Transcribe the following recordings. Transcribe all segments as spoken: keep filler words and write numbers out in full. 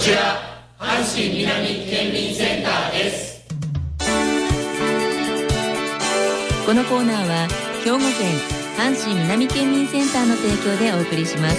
ちら阪神南県民センターです。 このコーナーは兵庫県阪神南県民センターの提供でお送りします。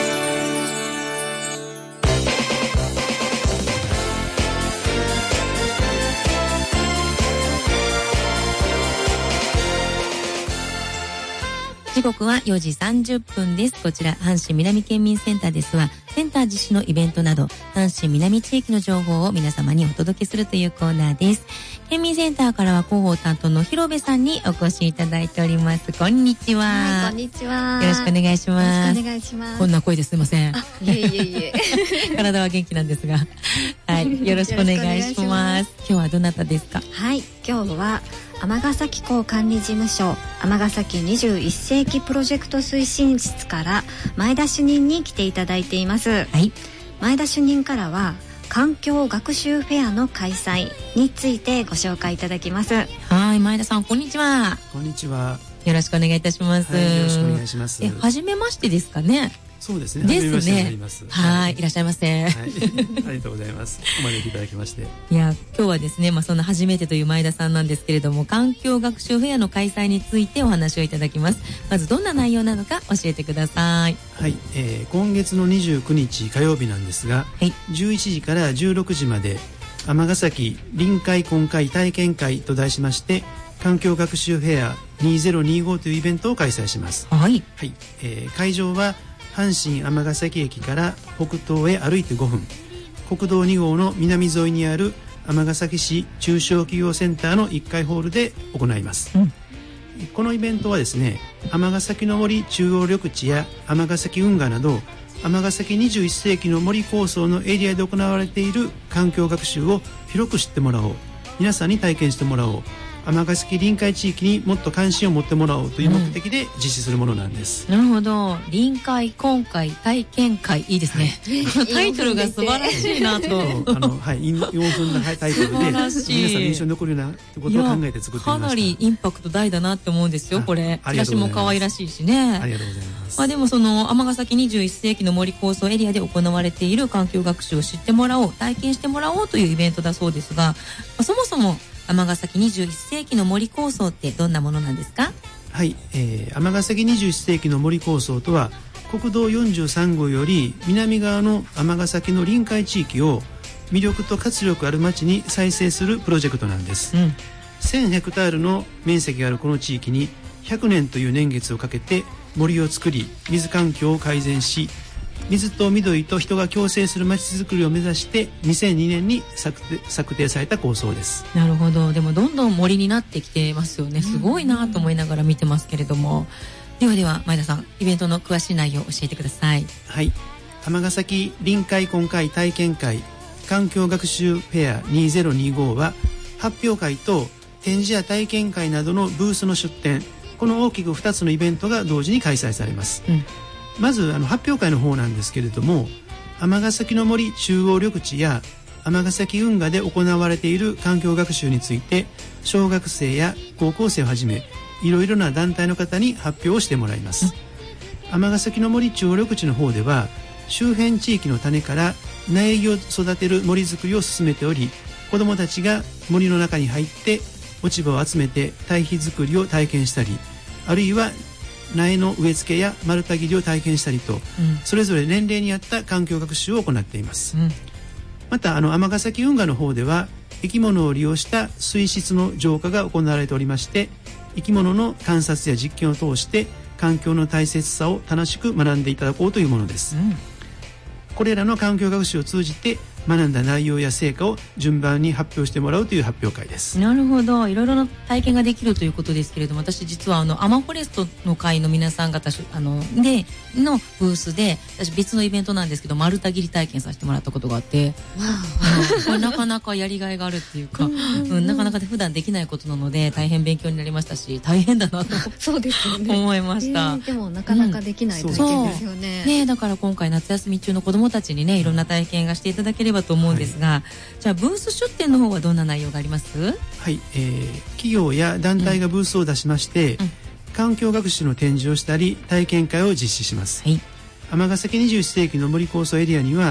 時刻はよじさんじゅっぷんです。こちら阪神南県民センターですは、センター実施のイベントなど阪神南地域の情報を皆様にお届けするというコーナーです。県民センターからは広報担当の広部さんにお越しいただいております。こんにちは。 はい、こんにちは。 よろしくお願いします。 よろしくお願いします。 こんな声ですいません。 あ、いえいえいえ。 体は元気なんですが、はい、よろしくお願いします。今日はどなたですか？ はい、今日は尼崎港管理事務所尼崎にじゅういっ世紀プロジェクト推進室から前田主任に来ていただいています。 はい、 前田主任からは環境学習フェアの開催についてご紹介いただきます。 はい、前田さんこんにちは。 こんにちは。 よろしくお願いいたします。 はい、よろしくお願いします。 え、初めましてですかね？ そうですね。 ですね。はい、いらっしゃいませ。 はい、ありがとうございます。お招きいただきまして。 いや、今日はですね、まあそんな初めてという前田さんなんですけれども、環境学習フェアの開催についてお話をいただきます。まずどんな内容なのか教えてください。 はい、えー、今月のにじゅうくにち火曜日なんですが、はい、じゅういちじからじゅうろくじまで尼崎臨海根海体験会と題しまして、環境学習フェアにせんにじゅうごというイベントを開催します。 はい、 はい、えー、会場は阪神尼崎駅から北東へ歩いてごふん、国道に号の南沿いにある尼崎市中小企業センターのいっかいホールで行います。うん、このイベントはですね、尼崎の森中央緑地や尼崎運河など尼崎にじゅういっ世紀の森構想のエリアで行われている環境学習を広く知ってもらおう、皆さんに体験してもらおう、尼崎臨海地域にもっと関心を持ってもらおうという目的で実施するものなんです。 うん、なるほど。臨海根海体験会、いいですね。はい、タイトルが素晴らしいなと。 あの、はい、よんふんのタイトルで皆さん印象に残るようなことを考えて作ってみました。 かなりインパクト大だなって思うんですよ、これ。チラシも可愛らしいしね。 ありがとうございます。 まあでもその尼崎にじゅういっ世紀の森構想エリアで行われている環境学習を知ってもらおう、体験してもらおうというイベントだそうですが、まあ、そもそも尼崎にじゅういっ世紀の森構想ってどんなものなんですか？ はい、えー、尼崎にじゅういっ世紀の森構想とは、国道よんじゅうさん号より南側の尼崎の臨海地域を魅力と活力ある町に再生するプロジェクトなんです。うん、せんヘクタールの面積があるこの地域にひゃくねんという年月をかけて森を作り、水環境を改善し、水と緑と人が共生するまちづくりを目指してにせんにねんに策定、策定された構想です。 なるほど。でもどんどん森になってきてますよね。すごいなと思いながら見てますけれども、ではでは前田さん、イベントの詳しい内容を教えてください。 はい、尼崎臨海根海体験会環境学習フェアにせんにじゅうごは、発表会と展示や体験会などのブースの出展、この大きくふたつのイベントが同時に開催されます。うん、まずあの発表会の方なんですけれども、尼崎の森中央緑地や尼崎運河で行われている環境学習について、小学生や高校生をはじめいろいろな団体の方に発表をしてもらいます。尼崎の森中央緑地の方では、周辺地域の種から苗木を育てる森づくりを進めており、子どもたちが森の中に入って落ち葉を集めて堆肥作りを体験したり、あるいは苗の植え付けや丸太切りを体験したりと、うん、それぞれ年齢に合った環境学習を行っています。うん、またあの尼崎運河の方では、生き物を利用した水質の浄化が行われておりまして、生き物の観察や実験を通して環境の大切さを楽しく学んでいただこうというものです。うん、これらの環境学習を通じて学んだ内容や成果を順番に発表してもらうという発表会です。 なるほど。いろいろな体験ができるということですけれども、私実はあのアマフォレストの会の皆さん方あのでのブースで、私別のイベントなんですけど丸太切り体験させてもらったことがあって、これなかなかやりがいがあるっていうか、うん、なかなか普段できないことなので大変勉強になりましたし、大変だなとそうですよね思いました。 えー、でもなかなかできない体験ですよね。 うん、ね、だから今回夏休み中の子どもたちにね、いろんな体験がしていただければと思うんですが、はい、じゃあブース出展の方はどんな内容があります？ はい、えー、企業や団体がブースを出しまして、うんうん、環境学習の展示をしたり体験会を実施します。はい、尼崎にじゅういっ世紀の森構想エリアには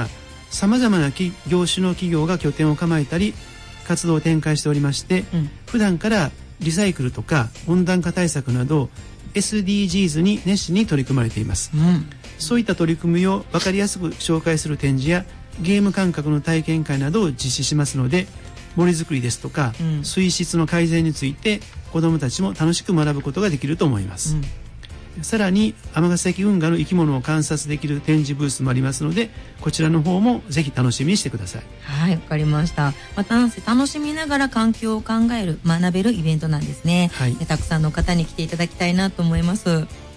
さまざまな業種の企業が拠点を構えたり活動を展開しておりまして、うん、普段からリサイクルとか温暖化対策など エスディージーズ に熱心に取り組まれています、うん、そういった取り組みを分かりやすく紹介する展示やゲーム感覚の体験会などを実施しますので、森づくりですとか、うん、水質の改善について子どもたちも楽しく学ぶことができると思います、うん、さらに尼崎運河の生き物を観察できる展示ブースもありますので、こちらの方もぜひ楽しみにしてください。 はい、わかりました。またなんせ楽しみながら環境を考える学べるイベントなんですね、はい、でたくさんの方に来ていただきたいなと思います。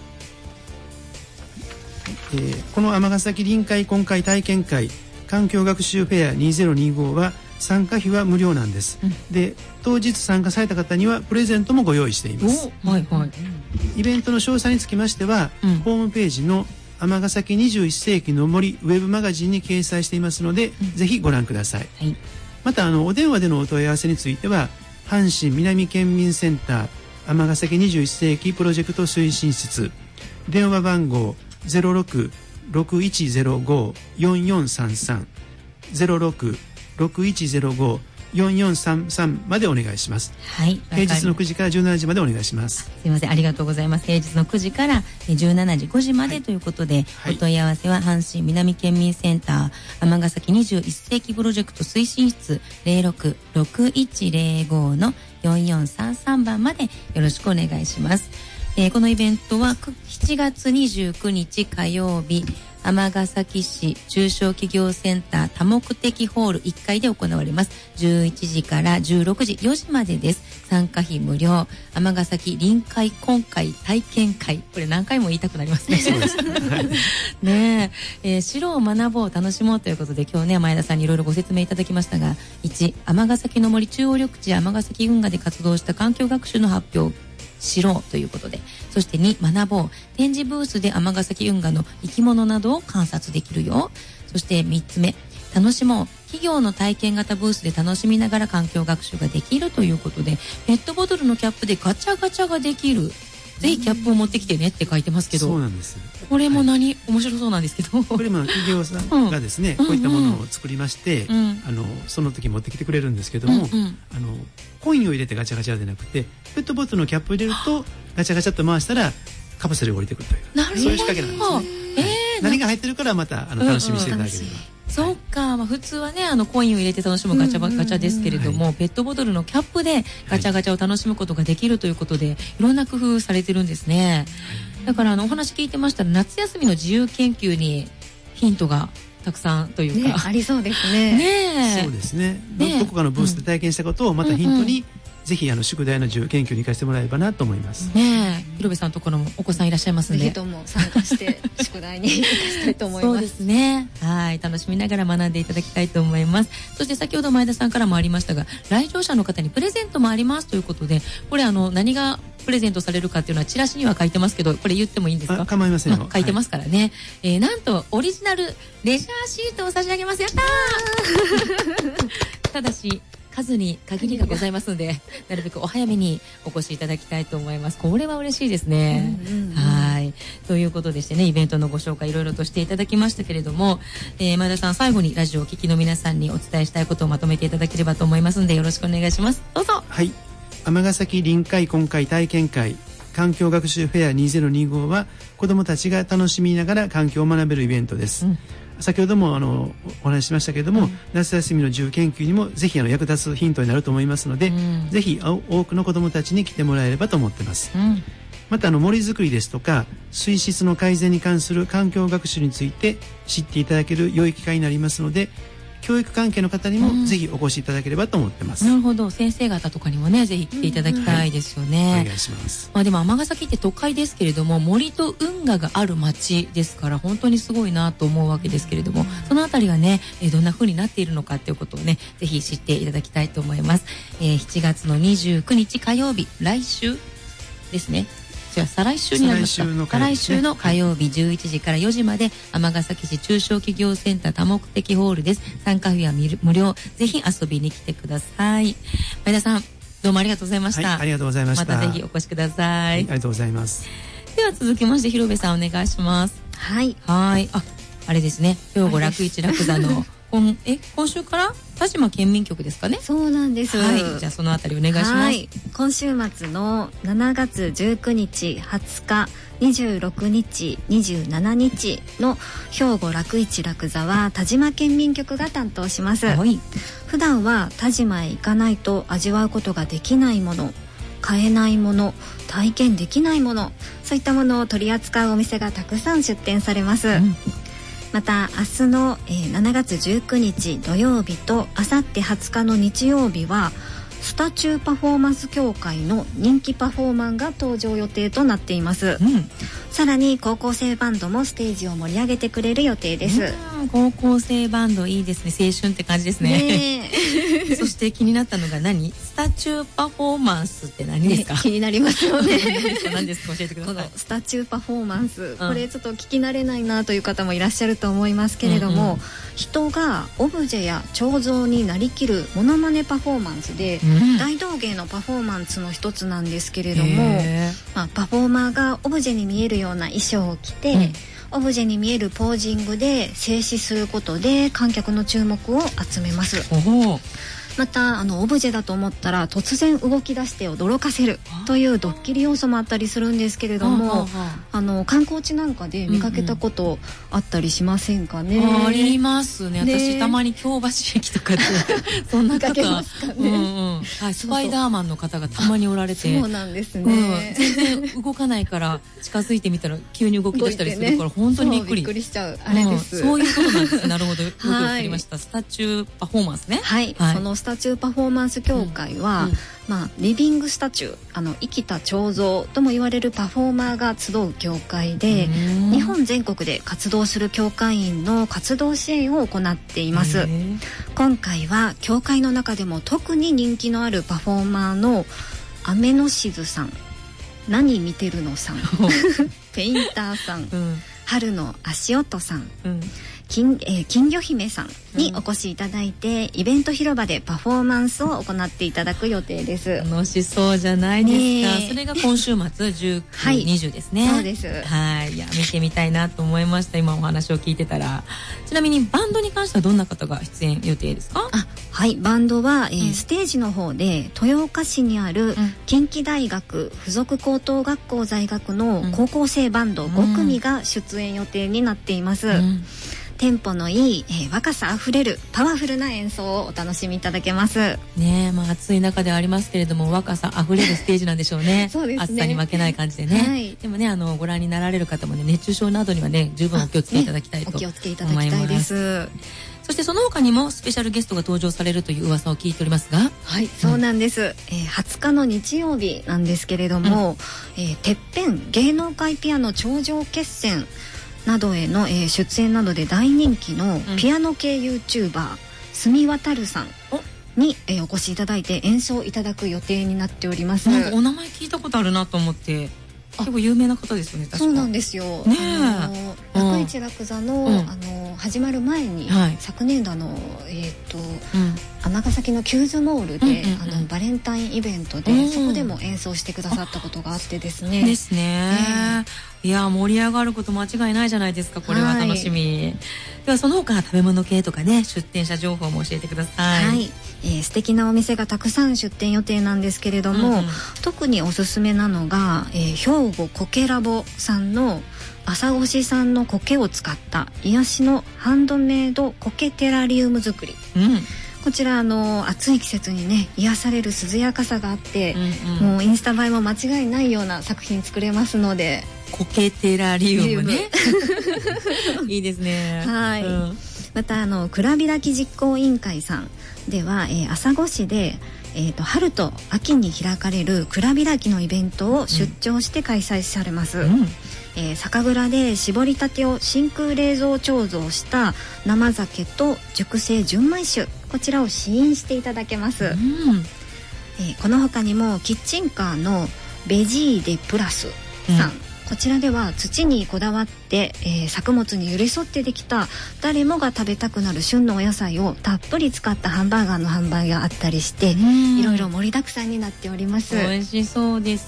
えー、この尼崎臨海今回体験会環境学習フェアにせんにじゅうごは参加費は無料なんです、うん、で当日参加された方にはプレゼントもご用意しています、はいはい、イベントの詳細につきましては、うん、ホームページの尼崎にじゅういっ世紀の森ウェブマガジンに掲載していますので、うん、ぜひご覧ください、はい、またあのお電話でのお問い合わせについては阪神南県民センター尼崎にじゅういっ世紀プロジェクト推進室電話番号 ゼロろく ろくいちゼロご よんよんさんさん ゼロろく ろくいちゼロご よんよんさんさんまでお願いします。はい、平日のくじからじゅうしちじまでお願いします。 すみません、ありがとうございます。平日のくじからじゅうしちじごじまでということで、はい、お問い合わせは阪神南県民センター尼崎にじゅういっ世紀プロジェクト推進室 ゼロろく ろくいちゼロご のよんよんさんさんばんまでよろしくお願いします。えー、このイベントはしちがつにじゅうくにち火曜日尼崎市中小企業センター多目的ホールいっかいで行われます。じゅういちじからじゅうろくじよじまでです。参加費無料。尼崎臨海今回体験会、これ何回も言いたくなりますね。そうですねえ、えー、城を学ぼう楽しもうということで、今日ね前田さんにいろいろご説明いただきましたが、いち尼崎の森中央緑地尼崎運河で活動した環境学習の発表知ろうということで、そしてに学ぼう展示ブースで尼崎運河の生き物などを観察できるよ。そしてみっつめ楽しもう企業の体験型ブースで楽しみながら環境学習ができるということで、ペットボトルのキャップでガチャガチャができる。ぜひキャップを持ってきてねって書いてますけど、 そうなんです。 これも何、はい、面白そうなんですけど、 これも企業さんがですね、うん、こういったものを作りまして、うん、あのその時持ってきてくれるんですけども、うんうん、あのコインを入れてガチャガチャでなくてペットボトルのキャップを入れるとガチャガチャっと回したらカプセルが降りてくるという、そういう仕掛けなんですね、えーはい、何が入ってるからまたあの楽しみにしていただければ、うんうん、 そうか、まあ、普通はねあのコインを入れて楽しむガチャガチャですけれども、はい、ペットボトルのキャップでガチャガチャを楽しむことができるということで、はい、いろんな工夫されてるんですね、はい、だからあのお話聞いてましたら夏休みの自由研究にヒントがたくさんというか、 ね、ありそうですね。 ねそうですね。ねどこかのブースで体験したことをまたヒントに、うんうん、ぜひあの宿題の自由研究に生かしてもらえればなと思います。 ねえ、広部さんのところもお子さんいらっしゃいますので、 ぜひとも参加して宿題に生かしたいと思います。 そうですね。はい、楽しみながら学んでいただきたいと思います。そして先ほど前田さんからもありましたが、来場者の方にプレゼントもありますということで、これあの何がプレゼントされるかっていうのはチラシには書いてますけど、これ言ってもいいんですか？ 構いませんよ、 まあ、書いてますからね、はい、えー、なんとオリジナルレジャーシートを差し上げます。やったーただし数に限りがございますのでなるべくお早めにお越しいただきたいと思います。これは嬉しいですね、うんうんうん、はいということでしてね、イベントのご紹介いろいろとしていただきましたけれども、えー、前田さん最後にラジオを聴きの皆さんにお伝えしたいことをまとめていただければと思いますのでよろしくお願いします。どうぞ。 はい、尼崎臨海今回体験会環境学習フェアにせんにじゅうごは子どもたちが楽しみながら環境を学べるイベントです、うん、先ほどもあのお話ししましたけれども、うん、夏休みの自由研究にもぜひあの役立つヒントになると思いますので、うん、ぜひ多くの子どもたちに来てもらえればと思っています、うん、またあの森づくりですとか水質の改善に関する環境学習について知っていただける良い機会になりますので、教育関係の方にもぜひお越しいただければと思ってます、 うん、なるほど。先生方とかにもねぜひ来ていただきたいですよね、うん、はい、 お願いします。 まあ、でも尼崎って都会ですけれども森と運河がある町ですから本当にすごいなと思うわけですけれども、そのあたりがねどんな風になっているのかということをねぜひ知っていただきたいと思います、えー、しちがつのにじゅうくにち火曜日、来週ですね、じゃあ再来週になりますか。再来週の火曜日じゅういちじからよじまで尼崎市中小企業センター多目的ホールです。参加費は無料。ぜひ遊びに来てください。前田さんどうもありがとうございました、 はい、ありがとうございました。 またぜひお越しください、はい、 ありがとうございます。 では続きまして広部さんお願いします。 はいはい、ああれですね、兵庫楽一楽座の今え今週から田島県民局ですかね。 そうなんです。 はい、じゃあそのあたりお願いします。はい、 今週末のしちがつじゅうくにち、はつか、にじゅうろくにち、にじゅうしちにちの兵庫楽市楽座は田島県民局が担当します。はい、普段は田島へ行かないと味わうことができないもの、買えないもの、体験できないもの、そういったものを取り扱うお店がたくさん出店されます。うん、また明日の、えー、しちがつじゅうくにち土曜日とあさってはつかの日曜日はスタチューパフォーマンス協会の人気パフォーマンが登場予定となっています。うん、さらに高校生バンドもステージを盛り上げてくれる予定です。 高校生バンドいいですね。青春って感じですね。ねそして気になったのが何？スタチューパフォーマンスって何ですか？ ね、気になりますよね。 何ですか？教えてください。 このスタチューパフォーマンス、うん、これちょっと聞き慣れないなという方もいらっしゃると思いますけれども、うんうん、人がオブジェや彫像になりきるモノマネパフォーマンスで、うん、大道芸のパフォーマンスの一つなんですけれども、まあ、パフォーマーがオブジェに見えるような衣装を着て、うん、オブジェに見えるポージングで静止することで観客の注目を集めます。またあのオブジェだと思ったら突然動き出して驚かせるというドッキリ要素もあったりするんですけれども、あの観光地なんかで見かけたことあったりしませんかね？ うんうん、ありますね。私たまに京橋駅とかでそんな方、 ますかね。うんうん、 はい、スパイダーマンの方がたまにおられて、 そうなんですね。 うん、全然動かないから近づいてみたら急に動き出したりするから、ね、本当にびっくり。 びっくりしちゃうあれです。 うん、そういうことなんです。なるほど。よくわかりました。はい、スタチューパフォーマンスね。 はい。はい、そのスタチューパフォーマンス協会は、うんうん、まあ、リビングスタチュー、あの生きた彫像とも言われるパフォーマーが集う協会で、日本全国で活動する協会員の活動支援を行っています。今回は協会の中でも特に人気のあるパフォーマーのアメノシズさん、何見てるのさんペインターさん、うん、春の足音さん、うん、金, えー、金魚姫さんにお越しいただいて、うん、イベント広場でパフォーマンスを行っていただく予定です。 楽しそうじゃないですか、ね、それが今週末じゅうく、はい、にじゅうですね。 そうです。 はい、いや見てみたいなと思いました。今お話を聞いてたら。ちなみにバンドに関してはどんな方が出演予定ですか？ あ、はい、バンドは、えーうん、ステージの方で豊岡市にある近畿大学附属高等学校在学の高校生バンドごくみが出演予定になっています。うんうん、テンポのいい、えー、若さあふれるパワフルな演奏をお楽しみいただけます。 ねえ、まあ暑い中ではありますけれども若さあふれるステージなんでしょうね。 そうですね。 暑さに負けない感じでね。はい、でもね、あのご覧になられる方もね、熱中症などにはね十分お気をつけいただきたいと思います。 ね、お気をつけいただきたいです。 そしてその他にもスペシャルゲストが登場されるという噂を聞いておりますが、 はい、そうなんです。うん、えー、はつかの日曜日なんですけれども、うん、えー、てっぺん芸能界ピアノ頂上決戦などへの、えー、出演などで大人気のピアノ系 YouTuber、住みわたるさんに、えー、お越しいただいて演奏いただく予定になっております。 なんかお名前聞いたことあるなと思って。結構有名な方ですよね。確かそうなんですよ。 ねえ、楽市楽座の、うん、あの始まる前に、はい、昨年度のえっ、ー、と、うん、尼崎のキューズモールで、うんうんうん、あのバレンタインイベントで、うん、そこでも演奏してくださったことがあってですね。 ですね。えー、いや盛り上がること間違いないじゃないですか。これは楽しみ。はい、ではその他食べ物系とかね、出店者情報も教えてください。 はい。えー、素敵なお店がたくさん出店予定なんですけれども、うんうん、特におすすめなのが、えー、兵庫苔ラボさんの朝越産の苔を使った癒しのハンドメイド苔テラリウム作り、うん、こちらあの暑い季節にね癒される涼やかさがあって、うんうん、もうインスタ映えも間違いないような作品作れますので。 苔テラリウムねいいですね。 はい、うん、またあの蔵開き実行委員会さんでは、えー、朝来市で、えー、と春と秋に開かれる蔵開きのイベントを出張して開催されます。うん、えー、酒蔵で搾りたてを真空冷蔵貯蔵した生酒と熟成純米酒、こちらを試飲していただけます。うん、えー、この他にもキッチンカーのベジーデプラスさん、うん、こちらでは土にこだわっで、えー、作物に寄り添ってできた誰もが食べたくなる旬のお野菜をたっぷり使ったハンバーガーの販売があったりして、いろいろ盛りだくさんになっております。 美味しそうです。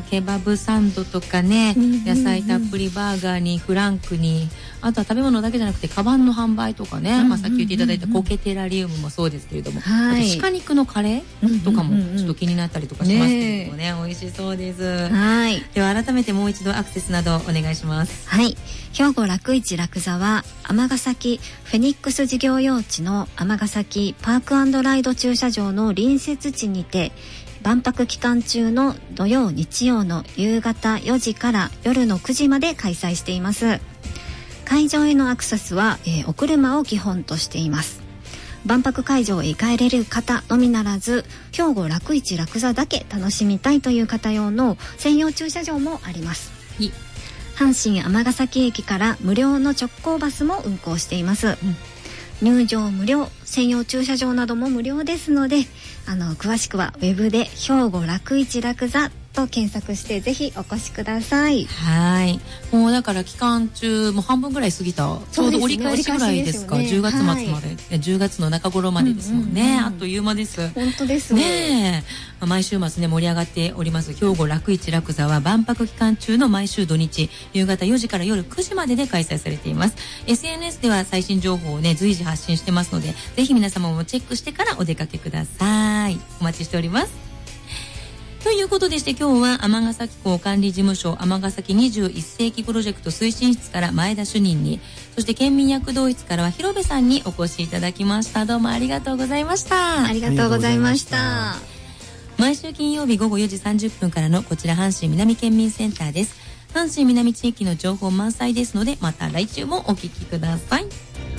ケバブサンドとかね、うんうんうん、野菜たっぷりバーガーにフランクに、あとは食べ物だけじゃなくてカバンの販売とかね、うんうんうんうん、まあ、さっき言っていただいたコケテラリウムもそうですけれども、はい、あと鹿肉のカレーとかもちょっと気になったりとかしますけどもね、ね、美味しそうです。 はい。 では改めてもう一度アクセスなどお願いします。 はい。兵庫楽市楽座は尼崎フェニックス事業用地の尼崎パーク&ライド駐車場の隣接地にて、万博期間中の土曜日曜の夕方よじから夜のくじまで開催しています。会場へのアクセスは、えー、お車を基本としています。万博会場へ行かれる方のみならず、兵庫楽市楽座だけ楽しみたいという方用の専用駐車場もあります。阪神尼崎駅から無料の直行バスも運行しています、うん、入場無料、専用駐車場なども無料ですので、あの詳しくはウェブで兵庫楽市楽座と検索してぜひお越しください。 はい。もうだから期間中もう半分ぐらい過ぎた、ちょうど折り返しぐらいですか。じゅうがつ末まで、はい、じゅうがつの中頃までですもんね、うんうんうん、あっという間です。 本当ですね。まあ、毎週末ね盛り上がっております兵庫楽市楽座は万博期間中の毎週土日夕方よじから夜くじまでで開催されています。 エスエヌエス では最新情報をね随時発信してますので、ぜひ皆様もチェックしてからお出かけください。お待ちしております。ということでして、今日は尼崎港管理事務所尼崎にじゅういっ世紀プロジェクト推進室から前田主任に、そして県民躍動室からは広部さんにお越しいただきました。どうもありがとうございました。 ありがとうございました。 毎週金曜日午後よじさんじゅっぷんからのこちら阪神南県民センターです。阪神南地域の情報満載ですので、また来週もお聞きください。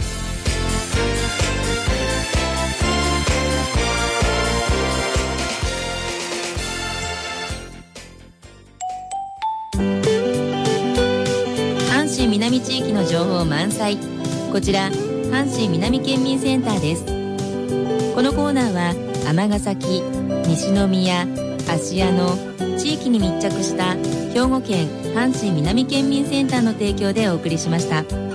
阪神南地域の情報満載、こちら阪神南県民センターです。このコーナーは尼崎、西宮、芦屋の地域に密着した兵庫県阪神南県民センターの提供でお送りしました。